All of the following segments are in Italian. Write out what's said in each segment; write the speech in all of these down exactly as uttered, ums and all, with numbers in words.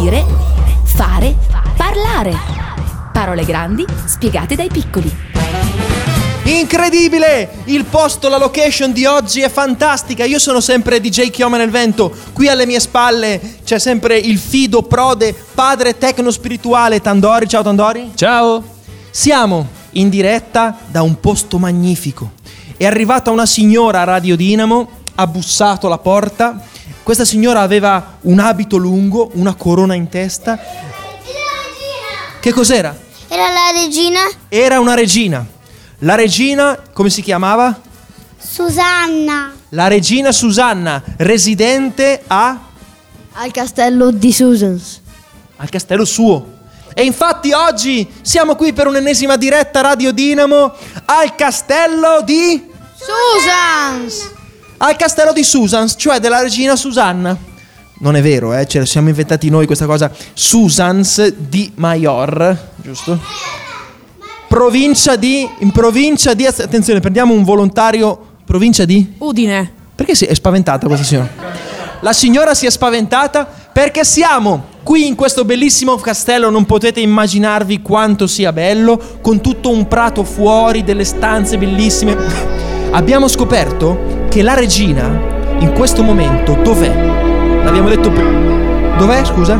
dire, fare, parlare. Parole grandi spiegate dai piccoli. Incredibile! Il posto, la location di oggi è fantastica. Io sono sempre D J Chioma nel Vento. Qui alle mie spalle c'è sempre il fido prode, padre tecno spirituale Tandori. Ciao Tandori. Ciao. Siamo in diretta da un posto magnifico. È arrivata una signora a Radio Dinamo, ha bussato alla porta. Questa signora aveva un abito lungo, una corona in testa. Che cos'era? Era la regina Era una regina. La regina, come si chiamava? Susanna. La regina Susanna, residente a... Al castello di Susans. al castello suo. E infatti oggi siamo qui per un'ennesima diretta Radio Dinamo al castello di... Susans! Al castello di Susans, cioè della regina Susanna. Non è vero, eh, ce la siamo inventati noi questa cosa. Susans di Maior, giusto? Provincia di... In provincia di... Attenzione, prendiamo un volontario. Provincia di... Udine. Perché si è spaventata questa signora? La signora si è spaventata perché siamo qui in questo bellissimo castello. Non potete immaginarvi quanto sia bello, con tutto un prato fuori, delle stanze bellissime. Abbiamo scoperto che la regina in questo momento dov'è? L'abbiamo detto prima. Dov'è, scusa?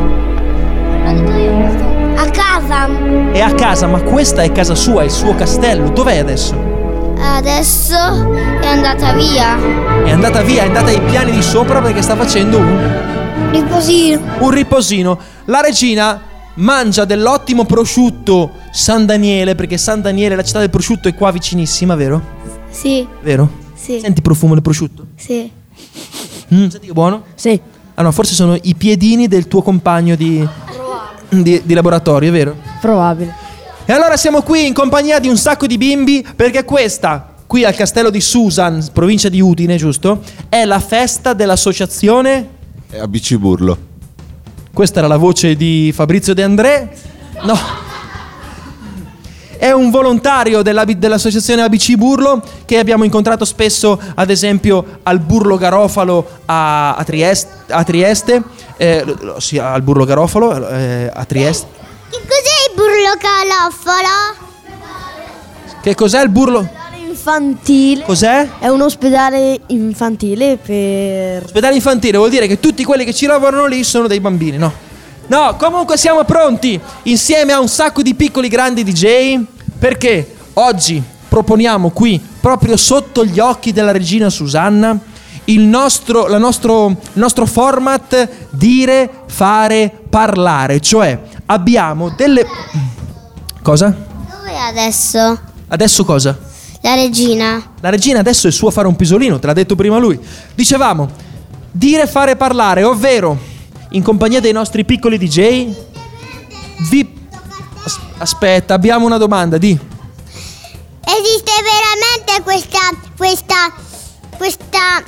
A casa. È a casa, ma questa è casa sua, è il suo castello. Dov'è adesso? Adesso è andata via. È andata via, è andata ai piani di sopra perché sta facendo un... Riposino. un riposino. La regina mangia dell'ottimo prosciutto San Daniele, perché San Daniele, la città del prosciutto, è qua vicinissima, vero? Sì. Vero? Sì. Senti il profumo del prosciutto? Sì. Mm, senti che buono? Sì. Ah no, forse sono i piedini del tuo compagno di, di, di laboratorio, è vero? Probabile. E allora siamo qui in compagnia di un sacco di bimbi, perché questa, qui al castello di Susan, provincia di Udine, giusto? È la festa dell'associazione... A B C Burlo. Questa era la voce di Fabrizio De André. No. È un volontario della, dell'associazione A B C Burlo, che abbiamo incontrato spesso, ad esempio al Burlo Garofalo a, a Trieste, a Trieste eh, sì, al Burlo Garofalo eh, a Trieste. Che cos'è il burlo calofalo? Che cos'è il Burlo? Infantile. Cos'è? È un ospedale infantile per... Ospedale infantile vuol dire che tutti quelli che ci lavorano lì sono dei bambini, no? No, comunque siamo pronti, insieme a un sacco di piccoli grandi D J, perché oggi proponiamo qui, proprio sotto gli occhi della regina Susanna, il nostro, la nostro, il nostro format dire, fare, parlare. Cioè abbiamo delle... Cosa? Dove è adesso? Adesso cosa? La regina. La regina adesso è suo fare un pisolino, te l'ha detto prima lui. Dicevamo, dire, fare, parlare, ovvero in compagnia dei nostri piccoli D J vi... As- aspetta, abbiamo una domanda, di... Esiste veramente questa questa questa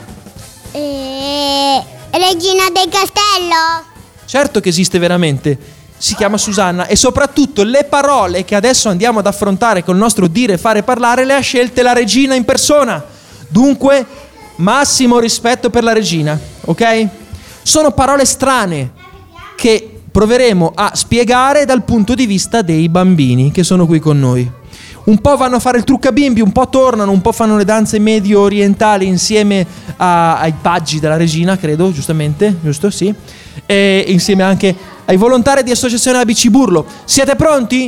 eh, regina del castello? Certo che esiste veramente, si chiama Susanna, e soprattutto le parole che adesso andiamo ad affrontare col nostro dire, fare, parlare le ha scelte la regina in persona. Dunque, massimo rispetto per la regina, ok? Sono parole strane che proveremo a spiegare dal punto di vista dei bambini che sono qui con noi. Un po' vanno a fare il trucca bimbi, un po' tornano, un po' fanno le danze medio orientali insieme a, ai paggi della regina, credo, giustamente, giusto? Sì. E insieme anche ai volontari di associazione A B C Burlo. Siete pronti?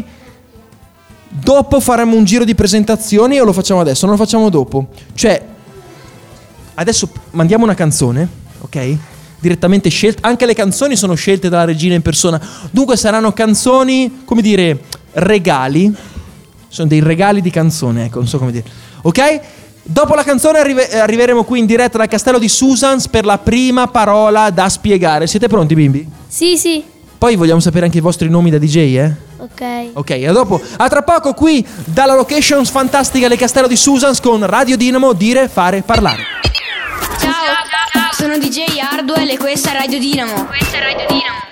Dopo faremo un giro di presentazioni o lo facciamo adesso? Non lo facciamo dopo. Cioè, adesso mandiamo una canzone, ok? Direttamente scelta. Anche le canzoni sono scelte dalla regina in persona. Dunque saranno canzoni, come dire, regali. Sono dei regali di canzone, ecco, non so come dire. Ok? Dopo la canzone arrive- arriveremo qui in diretta dal castello di Susans per la prima parola da spiegare. Siete pronti, bimbi? Sì, sì. Poi vogliamo sapere anche i vostri nomi da D J, eh? Ok. Ok, a dopo. A tra poco qui dalla location fantastica del castello di Susans con Radio Dinamo, dire, fare, parlare. Ciao, sono D J Hardwell e questa è Radio Dinamo. Questa è Radio Dinamo.